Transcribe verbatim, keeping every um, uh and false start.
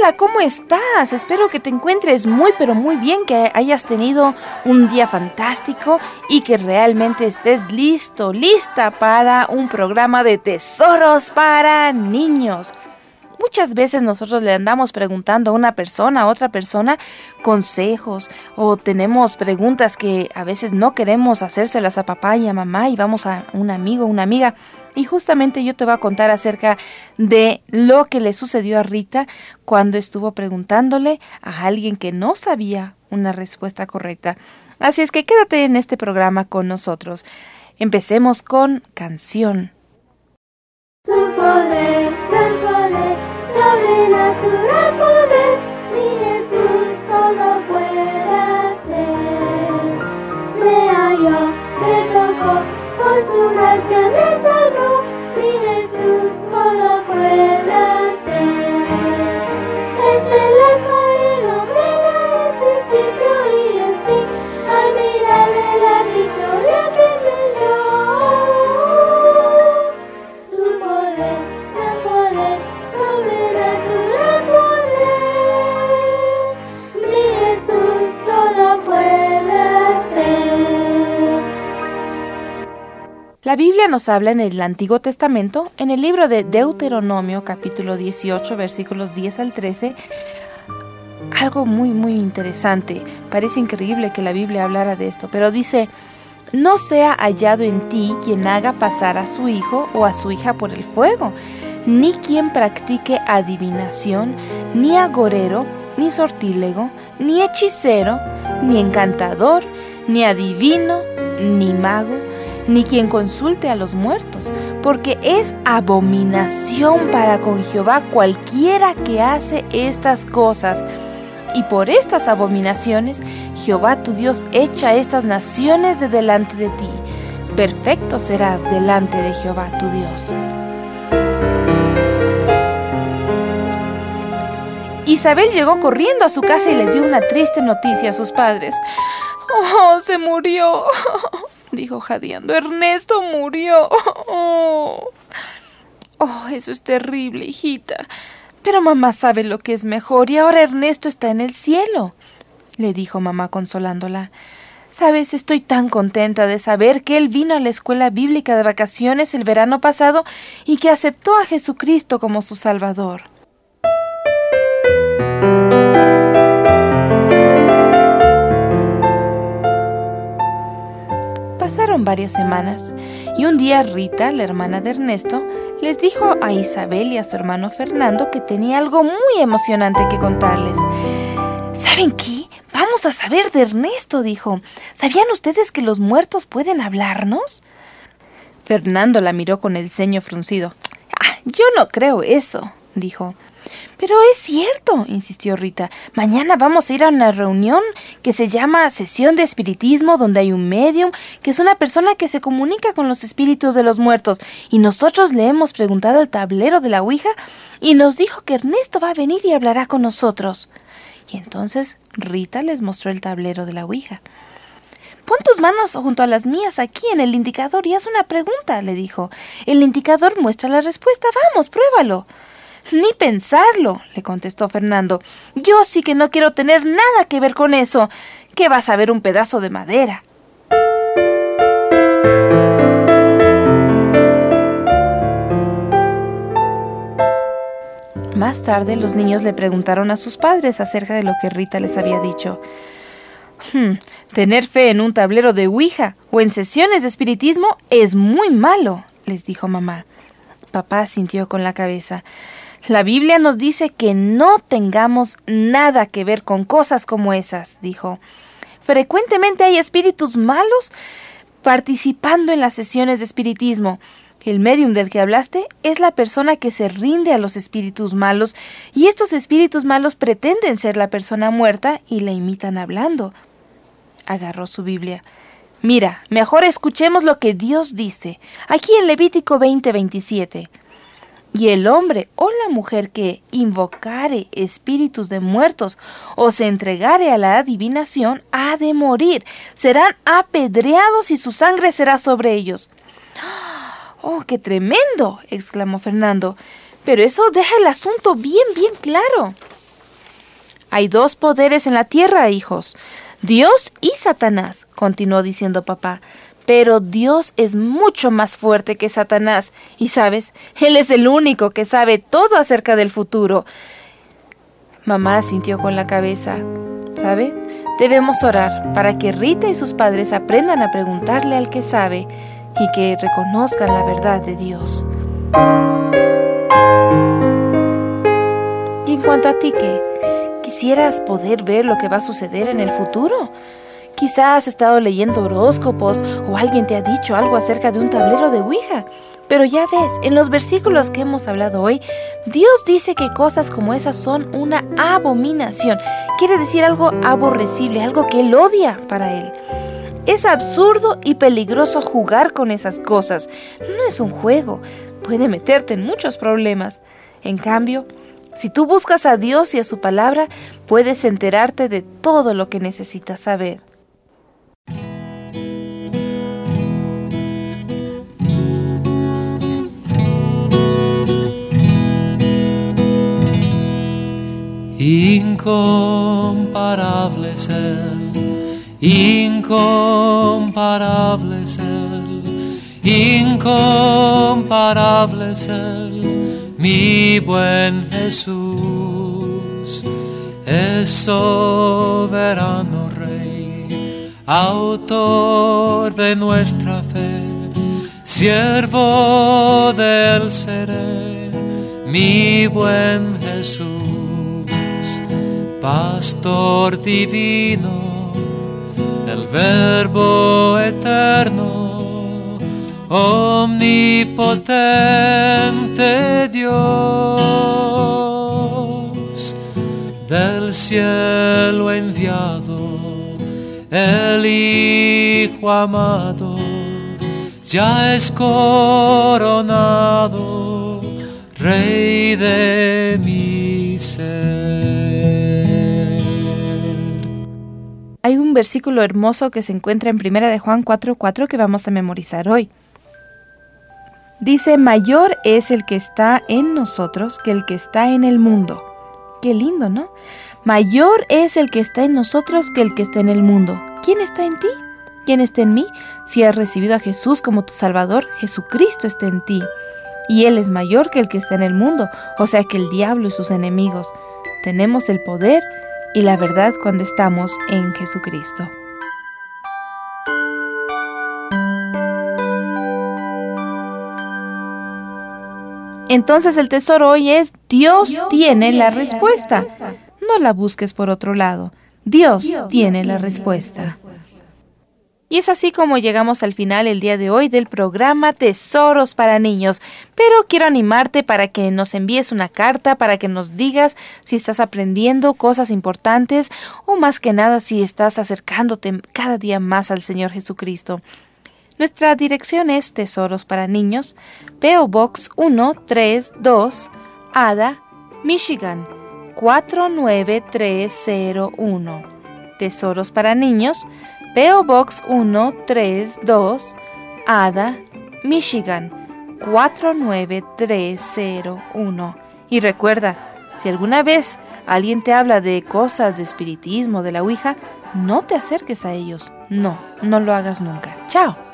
Hola, ¿cómo estás? Espero que te encuentres muy pero muy bien, que hayas tenido un día fantástico y que realmente estés listo, lista para un programa de tesoros para niños. Muchas veces nosotros le andamos preguntando a una persona, a otra persona, consejos, o tenemos preguntas que a veces no queremos hacérselas a papá y a mamá y vamos a un amigo, una amiga. Y justamente yo te voy a contar acerca de lo que le sucedió a Rita cuando estuvo preguntándole a alguien que no sabía una respuesta correcta. Así es que quédate en este programa con nosotros. Empecemos con canción. Su poder, gran poder, sobrenatural poder, mi Jesús todo puede hacer. Me halló, me tocó, por su gracia me salvó, mi Jesús todo puede hacer. Es el alfa y el omega, el principio y el fin, admirable la victoria que me dio. Su poder, gran poder, sobrenatural poder, mi Jesús todo puede hacer. La Biblia nos habla en el Antiguo Testamento, en el libro de Deuteronomio, capítulo dieciocho, versículos diez al trece, algo muy, muy interesante. Parece increíble que la Biblia hablara de esto, pero dice: no sea hallado en ti quien haga pasar a su hijo o a su hija por el fuego, ni quien practique adivinación, ni agorero, ni sortílego, ni hechicero, ni encantador, ni adivino, ni mago, ni quien consulte a los muertos, porque es abominación para con Jehová cualquiera que hace estas cosas. Y por estas abominaciones, Jehová tu Dios echa estas naciones de delante de ti. Perfecto serás delante de Jehová tu Dios. Isabel llegó corriendo a su casa y les dio una triste noticia a sus padres. ¡Oh, se murió!, dijo jadeando. ¡Ernesto murió! ¡Oh! ¡Oh, eso es terrible, hijita! Pero mamá sabe lo que es mejor y ahora Ernesto está en el cielo, le dijo mamá consolándola. Sabes, estoy tan contenta de saber que él vino a la escuela bíblica de vacaciones el verano pasado y que aceptó a Jesucristo como su Salvador. Pasaron varias semanas y un día Rita, la hermana de Ernesto, les dijo a Isabel y a su hermano Fernando que tenía algo muy emocionante que contarles. ¿Saben qué? Vamos a saber de Ernesto, dijo. ¿Sabían ustedes que los muertos pueden hablarnos? Fernando la miró con el ceño fruncido. Ah, yo no creo eso, dijo. Pero es cierto, insistió Rita. Mañana vamos a ir a una reunión que se llama Sesión de Espiritismo, donde hay un medium, que es una persona que se comunica con los espíritus de los muertos. Y nosotros le hemos preguntado al tablero de la Ouija y nos dijo que Ernesto va a venir y hablará con nosotros. Y entonces Rita les mostró el tablero de la Ouija. Pon tus manos junto a las mías aquí en el indicador y haz una pregunta, le dijo. El indicador muestra la respuesta. Vamos, pruébalo. Ni pensarlo, le contestó Fernando. Yo sí que no quiero tener nada que ver con eso. ¿Qué vas a ver un pedazo de madera? Más tarde los niños le preguntaron a sus padres acerca de lo que Rita les había dicho. Hmm, tener fe en un tablero de Ouija o en sesiones de espiritismo es muy malo, les dijo mamá. Papá asintió con la cabeza. La Biblia nos dice que no tengamos nada que ver con cosas como esas, dijo. Frecuentemente hay espíritus malos participando en las sesiones de espiritismo. El médium del que hablaste es la persona que se rinde a los espíritus malos y estos espíritus malos pretenden ser la persona muerta y la imitan hablando. Agarró su Biblia. Mira, mejor escuchemos lo que Dios dice, aquí en Levítico veinte veintisiete. Y el hombre o la mujer que invocare espíritus de muertos o se entregare a la adivinación ha de morir. Serán apedreados y su sangre será sobre ellos. ¡Oh, qué tremendo!, exclamó Fernando. Pero eso deja el asunto bien, bien claro. Hay dos poderes en la tierra, hijos. Dios y Satanás, continuó diciendo papá. Pero Dios es mucho más fuerte que Satanás. Y sabes, Él es el único que sabe todo acerca del futuro. Mamá asintió con la cabeza. ¿Sabe? Debemos orar para que Rita y sus padres aprendan a preguntarle al que sabe y que reconozcan la verdad de Dios. Y en cuanto a ti, ¿qué? ¿Quisieras poder ver lo que va a suceder en el futuro? Quizás has estado leyendo horóscopos o alguien te ha dicho algo acerca de un tablero de Ouija. Pero ya ves, en los versículos que hemos hablado hoy, Dios dice que cosas como esas son una abominación. Quiere decir algo aborrecible, algo que Él odia para Él. Es absurdo y peligroso jugar con esas cosas. No es un juego. Puede meterte en muchos problemas. En cambio, si tú buscas a Dios y a su palabra, puedes enterarte de todo lo que necesitas saber. Incomparable es Él, incomparable es Él, incomparable es Él, mi buen Jesús, es soberano Rey, autor de nuestra fe, siervo del seré, mi buen Jesús. Pastor divino, el Verbo eterno, omnipotente Dios, del cielo enviado, el Hijo amado, ya es coronado, Rey de mi ser. Hay un versículo hermoso que se encuentra en primera de Juan cuatro cuatro que vamos a memorizar hoy. Dice, mayor es el que está en nosotros que el que está en el mundo. Qué lindo, ¿no? Mayor es el que está en nosotros que el que está en el mundo. ¿Quién está en ti? ¿Quién está en mí? Si has recibido a Jesús como tu Salvador, Jesucristo está en ti. Y Él es mayor que el que está en el mundo, o sea que el diablo y sus enemigos. Tenemos el poder y la verdad cuando estamos en Jesucristo. Entonces el tesoro hoy es Dios, Dios tiene, tiene la respuesta. La respuesta. No la busques por otro lado. Dios, Dios tiene, tiene la respuesta. La respuesta. Y es así como llegamos al final el día de hoy del programa Tesoros para Niños. Pero quiero animarte para que nos envíes una carta, para que nos digas si estás aprendiendo cosas importantes o más que nada si estás acercándote cada día más al Señor Jesucristo. Nuestra dirección es Tesoros para Niños, P O Box uno tres dos, Ada, Michigan, cuatro nueve tres cero uno. Tesoros para Niños, P O Box uno tres dos, Ada, Michigan, cuatro nueve tres cero uno. Y recuerda, si alguna vez alguien te habla de cosas de espiritismo, de la Ouija, no te acerques a ellos. No, no lo hagas nunca. ¡Chao!